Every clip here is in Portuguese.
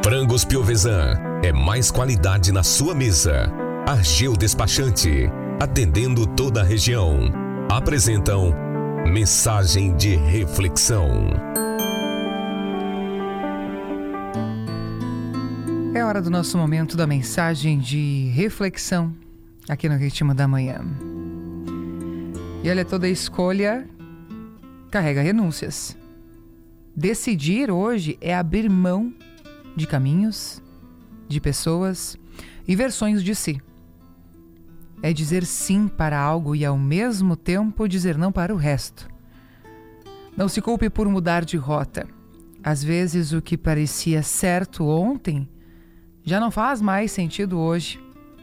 Frangos Piovesan é mais qualidade na sua mesa. Argeu Despachante, atendendo toda a região. Apresentam Mensagem de Reflexão. É hora do nosso momento da mensagem de reflexão aqui no Ritmo da Manhã. E olha, toda escolha carrega renúncias. Decidir hoje é abrir mão de caminhos, de pessoas e versões de si. É dizer sim para algo e ao mesmo tempo dizer não para o resto. Não se culpe por mudar de rota. Às vezes o que parecia certo ontem já não faz mais sentido hoje.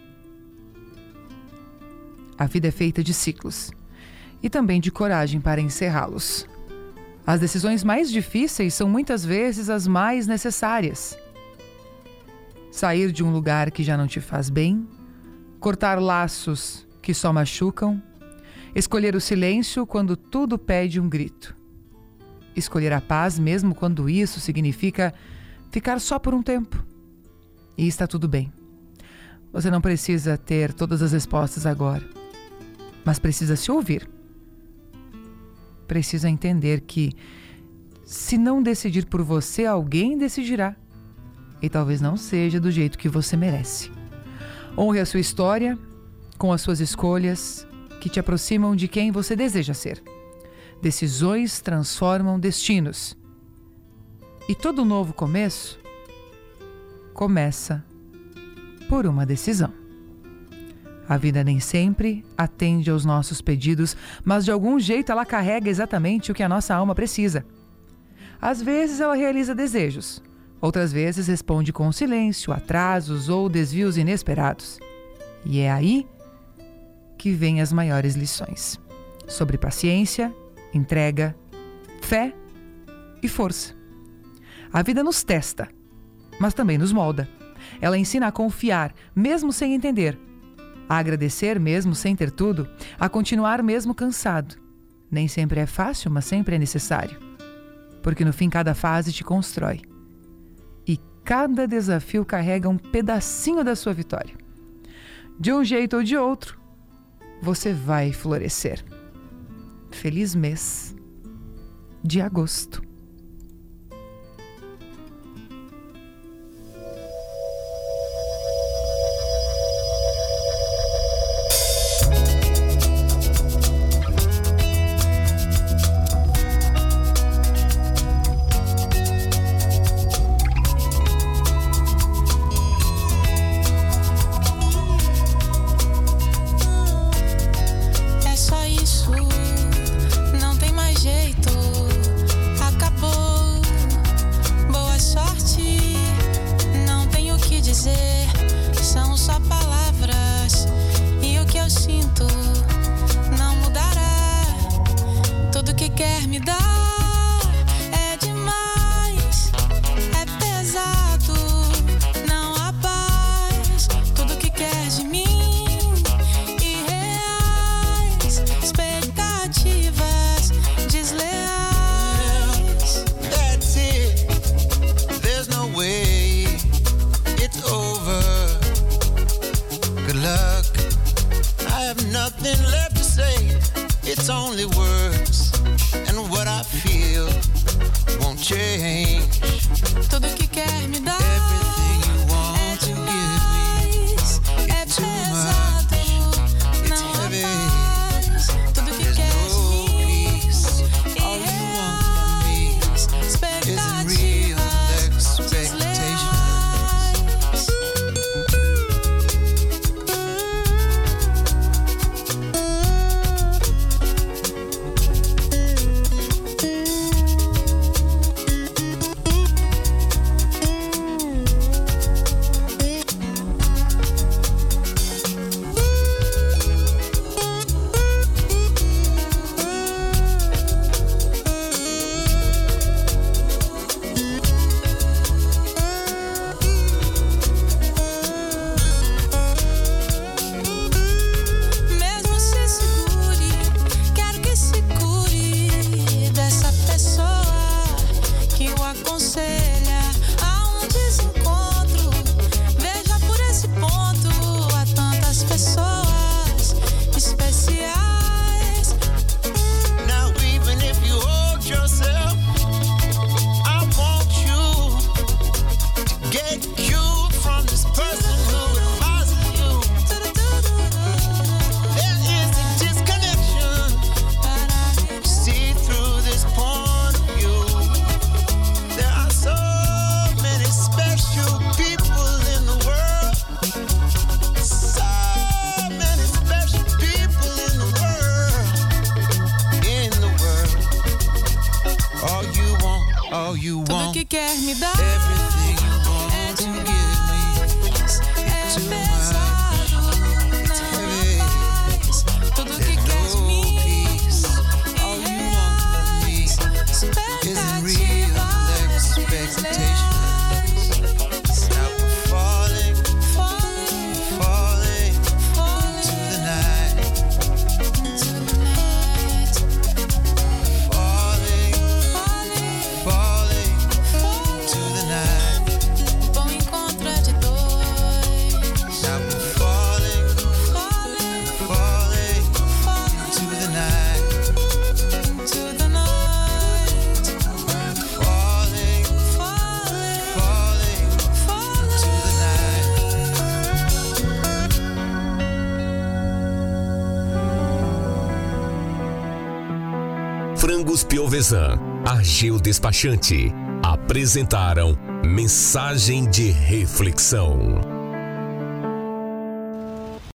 A vida é feita de ciclos e também de coragem para encerrá-los. As decisões mais difíceis são muitas vezes as mais necessárias. Sair de um lugar que já não te faz bem, cortar laços que só machucam, escolher o silêncio quando tudo pede um grito. Escolher a paz mesmo quando isso significa ficar só por um tempo. E está tudo bem. Você não precisa ter todas as respostas agora, mas precisa se ouvir. Precisa entender que, se não decidir por você, alguém decidirá. E talvez não seja do jeito que você merece. Honre a sua história com as suas escolhas que te aproximam de quem você deseja ser. Decisões transformam destinos. E todo novo começo começa por uma decisão. A vida nem sempre atende aos nossos pedidos, mas de algum jeito ela carrega exatamente o que a nossa alma precisa. Às vezes ela realiza desejos, outras vezes responde com silêncio, atrasos ou desvios inesperados. E é aí que vêm as maiores lições sobre paciência, entrega, fé e força. A vida nos testa, mas também nos molda. Ela ensina a confiar, mesmo sem entender, a agradecer mesmo sem ter tudo, a continuar mesmo cansado. Nem sempre é fácil, mas sempre é necessário. Porque no fim cada fase te constrói. E cada desafio carrega um pedacinho da sua vitória. De um jeito ou de outro, você vai florescer. Feliz mês de agosto. All you Tudo want, que quer me dar everything you want é to demais, give me. é Too pesado, não faz. Tudo que quer de mim, all you want from me isn't real expectations. Now we're falling, falling to the night. Falling to the night. Bom encontro é de dois. Now we're falling to the night. To the night. Falling to the night. Frangos Piovesan, Ageu Despachante apresentaram Mensagem de Reflexão.